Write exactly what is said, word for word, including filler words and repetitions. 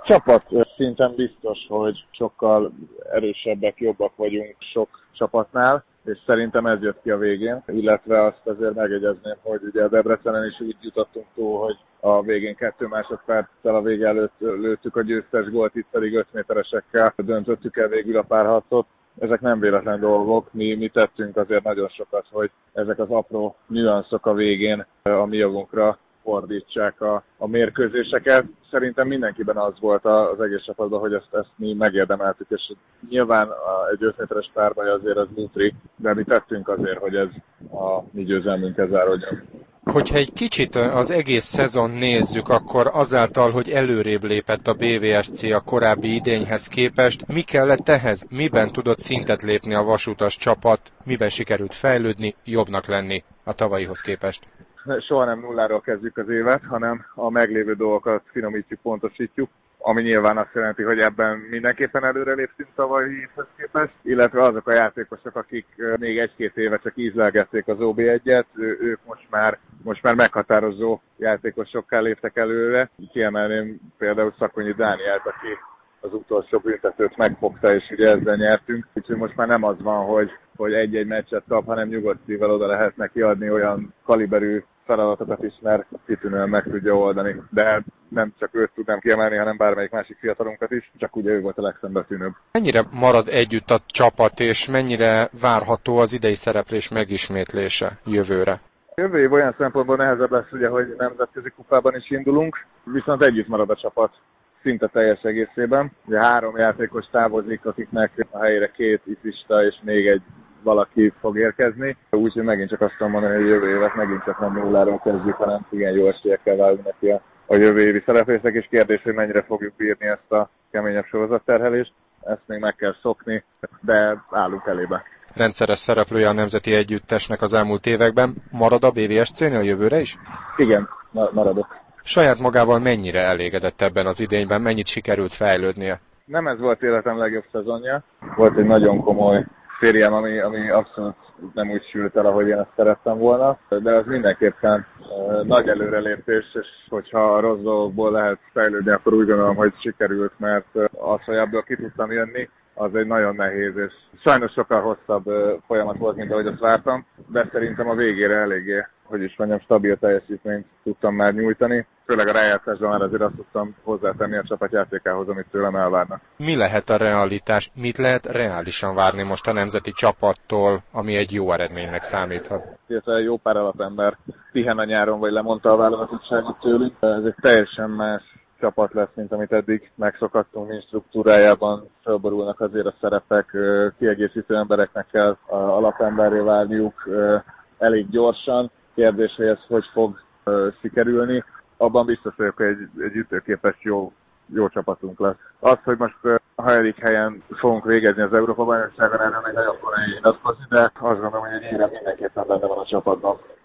Csapat szinten biztos, hogy sokkal erősebbek, jobbak vagyunk sok csapatnál, és szerintem ez jött ki a végén, illetve azt azért megjegyezném, hogy ugye a Debrecenen is úgy jutottunk túl, hogy a végén kettő másodperccel a vége előtt lőttük a győztes gólt, itt pedig öt méteresekkel döntöttük el végül a párharcot. Ezek nem véletlen dolgok, mi, mi tettünk azért nagyon sokat, hogy ezek az apró nüanszok a végén a mi javunkra fordítsák a, a mérkőzéseket. Szerintem mindenkiben az volt az egész csapatban, hogy ezt, ezt mi megérdemeltük, és nyilván egy öt méteres párbaj azért az mútri, de mi tettünk azért, hogy ez a mi győzelmünkhez záródjon. Hogyha egy kicsit az egész szezon nézzük, akkor azáltal, hogy előrébb lépett a bé vé es cé a korábbi idényhez képest, mi kellett ehhez? Miben tudott szintet lépni a vasutas csapat? Miben sikerült fejlődni, jobbnak lenni a tavalyihoz képest? Soha nem nulláról kezdjük az évet, hanem a meglévő dolgokat finomítjuk, pontosítjuk, ami nyilván azt jelenti, hogy ebben mindenképpen előre léptünk tavalyihoz képest, illetve azok a játékosok, akik még egy-két éve csak ízlelgették az o bé egyet, ők most már, most már meghatározó játékosokká léptek előre. Kiemelném például Szakonyi Dánielt, aki az utolsó büntetőt megfogta, és ugye ezzel nyertünk. Úgyhogy most már nem az van, hogy, hogy egy-egy meccset kap, hanem nyugodt szívvel oda lehet neki adni olyan kaliberű feladatokat is, mert kitűnően meg tudja oldani. De nem csak őt tudnám kiemelni, hanem bármelyik másik fiatalunkat is, csak ugye ő volt a legszembetűnőbb. Mennyire marad együtt a csapat, és mennyire várható az idei szereplés megismétlése jövőre? Jövő év olyan szempontból nehezebb lesz, ugye, hogy nemzetközi kupában is indulunk, viszont együtt marad a csapat szinte teljes egészében. Ugye három játékos távozik, akiknek a helyére két ifista és még egy valaki fog érkezni. Úgyhogy megint csak azt tudom mondani, hogy jövő évet megint csak nem nulláról kezdjük, hanem igen jó esélyekkel válunk neki a, a jövő évi szereplések, és kérdés, hogy mennyire fogjuk bírni ezt a keményebb sorozatterhelést. Ezt még meg kell szokni, de állunk elébe. Rendszeres szereplője a nemzeti együttesnek az elmúlt években. Marad a bé vé es cé-nél a jövőre is? Igen, maradok. Saját magával mennyire elégedett ebben az idényben, mennyit sikerült fejlődnie? Nem ez volt életem legjobb szezonja. Volt egy nagyon komoly szériám, ami, ami abszolút nem úgy sült el, ahogy én ezt szerettem volna, de az mindenképpen uh, nagy előrelépés, és hogyha a rossz dolgokból lehet fejlődni, akkor úgy gondolom, hogy sikerült, mert uh, az, hogy ebből ki tudtam jönni, az egy nagyon nehéz, és sajnos sokkal hosszabb uh, folyamat volt, mint ahogy azt vártam, de szerintem a végére eléggé, hogy is mondjam, stabil teljesítményt tudtam már nyújtani. Főleg a rájátszásban már azért azt tudtam hozzátenni a csapatjátékához, amit tőlem elvárnak. Mi lehet a realitás? Mit lehet reálisan várni most a nemzeti csapattól, ami egy jó eredménynek számíthat? Illetve jó pár alapember pihen a nyáron, vagy lemondta a válogatottságot tőlünk. Ez egy teljesen más csapat lesz, mint amit eddig megszokhattunk, mint struktúrájában felborulnak azért a szerepek, kiegészítő embereknek kell alapemberré válniuk elég gyorsan. Kérdés, hogy ez hogy fog sikerülni. Abban biztos vagyok, hogy egy, egy ütőképes jó, jó csapatunk lesz. Az, hogy most a hanyadik helyen fogunk végezni az Európa-bajnokságon, erről még nagyon korai nyilatkozni, de azt gondolom, hogy egy éve mindenképpen benne van a csapatban.